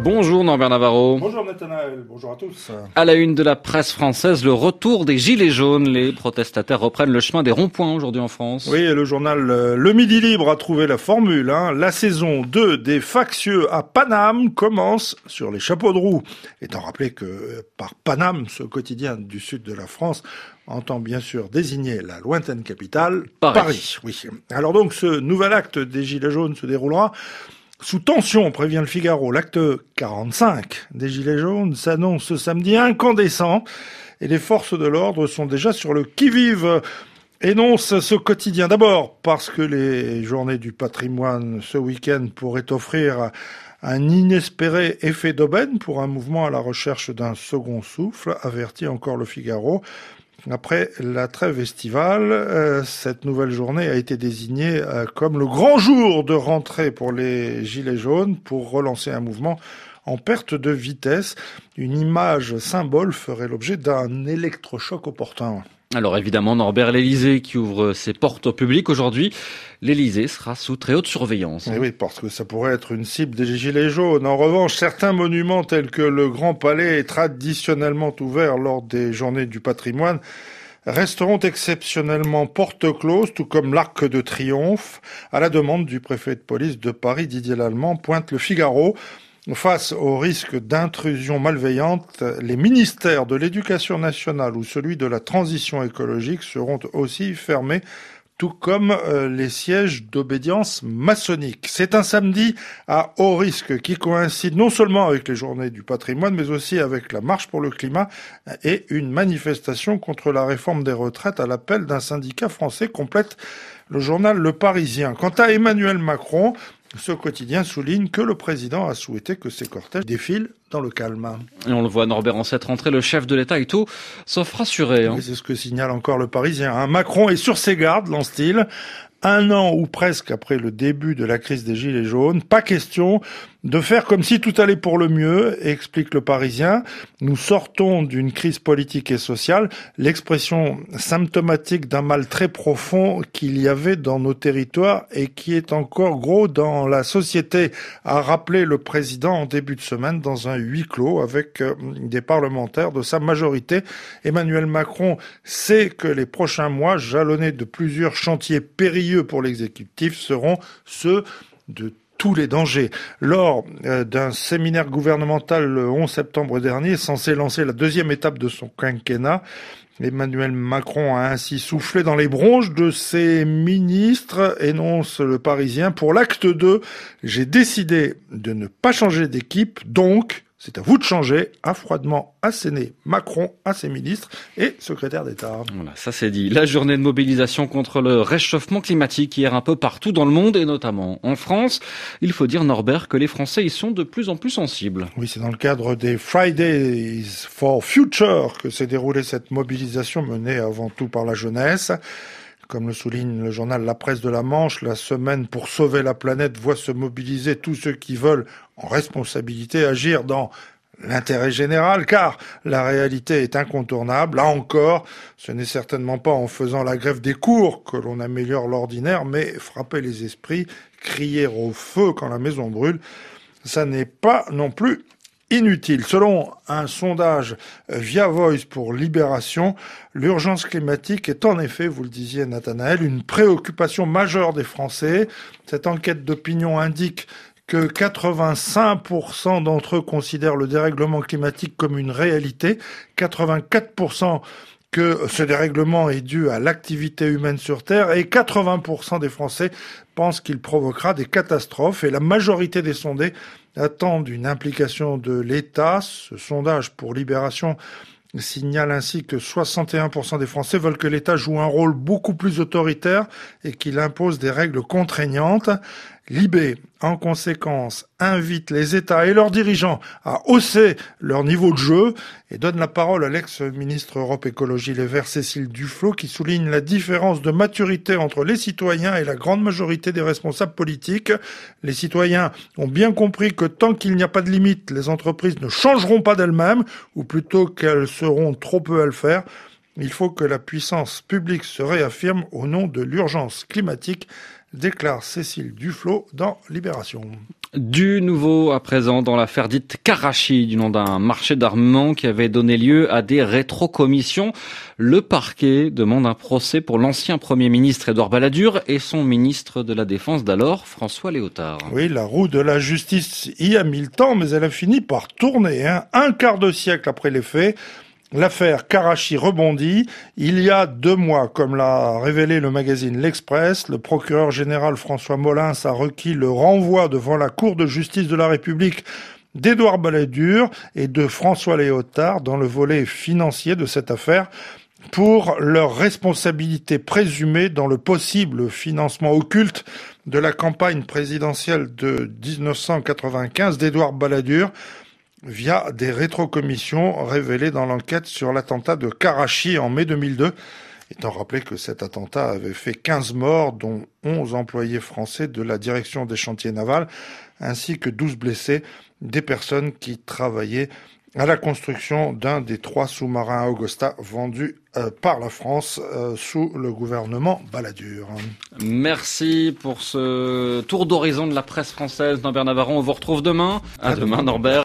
Bonjour Norbert Navarro. Bonjour Nathanaël, bonjour à tous. À la une de la presse française, le retour des Gilets jaunes. Les protestataires reprennent le chemin des ronds-points aujourd'hui en France. Oui, et le journal Le Midi Libre a trouvé la formule. La saison 2 des factieux à Paname commence sur les chapeaux de roue. Étant rappelé que par Paname, ce quotidien du sud de la France entend bien sûr désigner la lointaine capitale, Paris. Oui. Alors donc, ce nouvel acte des Gilets jaunes se déroulera sous tension, prévient le Figaro. L'acte 45 des Gilets jaunes s'annonce ce samedi incandescent et les forces de l'ordre sont déjà sur le qui-vive. Énonce ce quotidien. D'abord parce que les journées du patrimoine ce week-end pourraient offrir un inespéré effet d'aubaine pour un mouvement à la recherche d'un second souffle, avertit encore le Figaro. Après la trêve estivale, cette nouvelle journée a été désignée comme le grand jour de rentrée pour les Gilets jaunes pour relancer un mouvement en perte de vitesse. Une image symbole ferait l'objet d'un électrochoc opportun. Alors évidemment, Norbert, l'Élysée qui ouvre ses portes au public aujourd'hui. L'Élysée sera sous très haute surveillance. Et oui, parce que ça pourrait être une cible des Gilets jaunes. En revanche, certains monuments tels que le Grand Palais, traditionnellement ouvert lors des Journées du patrimoine, resteront exceptionnellement porte close, tout comme l'Arc de Triomphe, à la demande du préfet de police de Paris, Didier Lallement, pointe le Figaro. Face au risque d'intrusion malveillante, les ministères de l'Éducation nationale ou celui de la transition écologique seront aussi fermés, tout comme les sièges d'obédience maçonnique. C'est un samedi à haut risque qui coïncide non seulement avec les journées du patrimoine, mais aussi avec la marche pour le climat et une manifestation contre la réforme des retraites à l'appel d'un syndicat français, complète le journal Le Parisien. Quant à Emmanuel Macron, ce quotidien souligne que le président a souhaité que ses cortèges défilent dans le calme. Et on le voit, Norbert, en cette rentrée, le chef de l'État est tout sauf rassuré. Oui, c'est ce que signale encore le Parisien. Macron est sur ses gardes, lance-t-il. Un an ou presque après le début de la crise des Gilets jaunes, pas question de faire comme si tout allait pour le mieux, explique le Parisien. Nous sortons d'une crise politique et sociale, l'expression symptomatique d'un mal très profond qu'il y avait dans nos territoires et qui est encore gros dans la société, a rappelé le président en début de semaine dans un huis clos avec des parlementaires de sa majorité. Emmanuel Macron sait que les prochains mois, jalonnés de plusieurs chantiers périlleux pour l'exécutif, seront ceux de tous les dangers. Lors d'un séminaire gouvernemental le 11 septembre dernier, censé lancer la deuxième étape de son quinquennat, Emmanuel Macron a ainsi soufflé dans les bronches de ses ministres, énonce le Parisien. Pour l'acte 2, j'ai décidé de ne pas changer d'équipe, donc c'est à vous de changer, a froidement asséné Macron à ses ministres et secrétaires d'État. Voilà, ça c'est dit. La journée de mobilisation contre le réchauffement climatique hier un peu partout dans le monde et notamment en France. Il faut dire, Norbert, que les Français y sont de plus en plus sensibles. Oui, c'est dans le cadre des Fridays for Future que s'est déroulée cette mobilisation menée avant tout par la jeunesse. Comme le souligne le journal La Presse de la Manche, la semaine pour sauver la planète voit se mobiliser tous ceux qui veulent, en responsabilité, agir dans l'intérêt général, car la réalité est incontournable. Là encore, ce n'est certainement pas en faisant la grève des cours que l'on améliore l'ordinaire, mais frapper les esprits, crier au feu quand la maison brûle, ça n'est pas non plus inutile. Selon un sondage via Voice pour Libération, l'urgence climatique est en effet, vous le disiez Nathanaël, une préoccupation majeure des Français. Cette enquête d'opinion indique que 85% d'entre eux considèrent le dérèglement climatique comme une réalité, 84% que ce dérèglement est dû à l'activité humaine sur Terre et 80% des Français pensent qu'il provoquera des catastrophes et la majorité des sondés attendent une implication de l'État. Ce sondage pour Libération signale ainsi que 61% des Français veulent que l'État joue un rôle beaucoup plus autoritaire et qu'il impose des règles contraignantes. Libé, en conséquence, invite les États et leurs dirigeants à hausser leur niveau de jeu et donne la parole à l'ex-ministre Europe Écologie Les Verts Cécile Duflot qui souligne la différence de maturité entre les citoyens et la grande majorité des responsables politiques. Les citoyens ont bien compris que tant qu'il n'y a pas de limite, les entreprises ne changeront pas d'elles-mêmes ou plutôt qu'elles seront trop peu à le faire. Il faut que la puissance publique se réaffirme au nom de l'urgence climatique, déclare Cécile Duflot dans Libération. Du nouveau à présent dans l'affaire dite Karachi, du nom d'un marché d'armement qui avait donné lieu à des rétrocommissions. Le parquet demande un procès pour l'ancien Premier ministre Édouard Balladur et son ministre de la Défense d'alors, François Léotard. Oui, la roue de la justice y a mis le temps, mais elle a fini par tourner. Un quart de siècle après les faits, l'affaire Karachi rebondit. Il y a 2 mois, comme l'a révélé le magazine L'Express, le procureur général François Molins a requis le renvoi devant la Cour de justice de la République d'Édouard Balladur et de François Léotard dans le volet financier de cette affaire pour leur responsabilité présumée dans le possible financement occulte de la campagne présidentielle de 1995 d'Édouard Balladur via des rétrocommissions révélées dans l'enquête sur l'attentat de Karachi en mai 2002. Étant rappelé que cet attentat avait fait 15 morts, dont 11 employés français de la direction des chantiers navals, ainsi que 12 blessés, des personnes qui travaillaient à la construction d'un des 3 sous-marins Augusta vendus par la France sous le gouvernement Balladur. Merci pour ce tour d'horizon de la presse française. Norbert Navarron, on vous retrouve demain. À demain Norbert.